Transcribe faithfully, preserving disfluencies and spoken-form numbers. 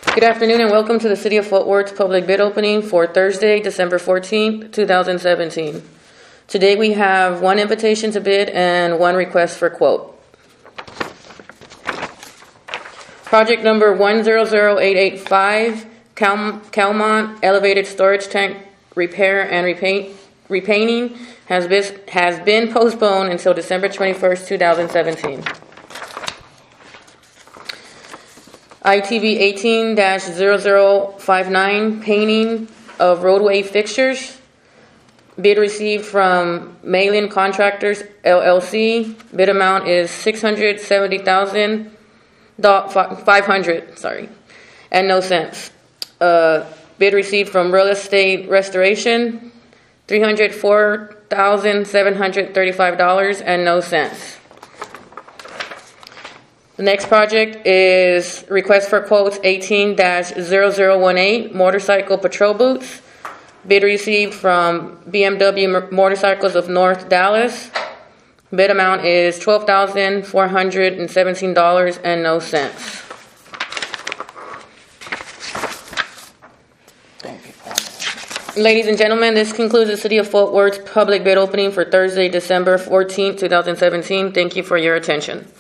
Good afternoon and welcome to the City of Fort Worth's public bid opening for Thursday, December fourteenth, two thousand seventeen. Today we have one invitation to bid and one request for quote. Project number one zero zero eight eight five, Cal- Calmont Elevated Storage Tank Repair and Repaint, Repainting has been, has been postponed until December twenty-first, two thousand seventeen. I T V eighteen dash zero zero five nine, painting of roadway fixtures. Bid received from Malin Contractors, L L C. Bid amount is six hundred seventy thousand five hundred dollars, sorry, and no cents. Uh, bid received from Real Estate Restoration, three hundred four thousand seven hundred thirty-five dollars and no cents. The next project is request for quotes eighteen dash zero zero one eight, motorcycle patrol boots. Bid received from B M W Motorcycles of North Dallas. Bid amount is twelve thousand four hundred seventeen dollars and no cents. Ladies and gentlemen, this concludes the City of Fort Worth's public bid opening for Thursday, December fourteenth, two thousand seventeen. Thank you for your attention.